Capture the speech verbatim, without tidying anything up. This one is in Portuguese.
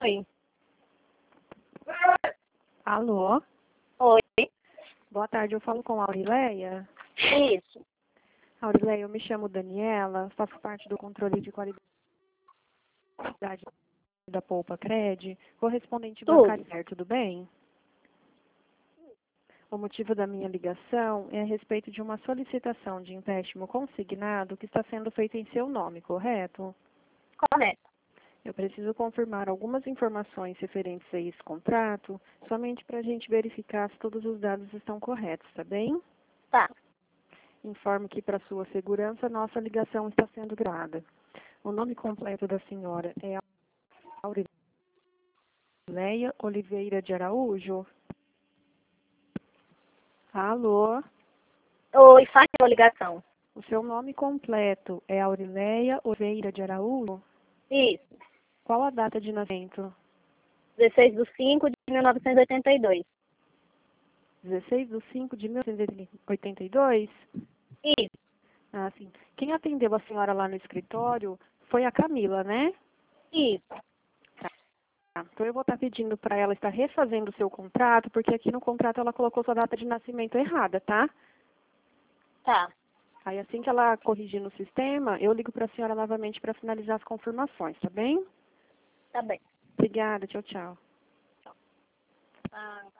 Oi. Alô? Oi. Boa tarde, eu falo com a Aurileia. Isso. Aurileia, eu me chamo Daniela, faço parte do controle de qualidade da Poupa Cred, correspondente Tudo. bancário, tudo bem? O motivo da minha ligação é a respeito de uma solicitação de empréstimo consignado que está sendo feita em seu nome, correto? Correto. Eu preciso confirmar algumas informações referentes a esse contrato, somente para a gente verificar se todos os dados estão corretos, tá bem? Tá. Informo que, para sua segurança, nossa ligação está sendo gravada. O nome completo da senhora é Aurileia Oliveira de Araújo? Alô? Oi, faz a ligação. O seu nome completo é Aurileia Oliveira de Araújo? Isso. Qual a data de nascimento? dezesseis de cinco de mil novecentos e oitenta e dois. dezesseis de cinco de mil novecentos e oitenta e dois? Isso. Ah, sim. Quem atendeu a senhora lá no escritório foi a Camila, né? Isso. Tá. Então eu vou estar pedindo para ela estar refazendo o seu contrato, porque aqui no contrato ela colocou sua data de nascimento errada, tá? Tá. Aí assim que ela corrigir no sistema, eu ligo para a senhora novamente para finalizar as confirmações, tá bem? Tá bem. Obrigada, tchau, tchau. Ah,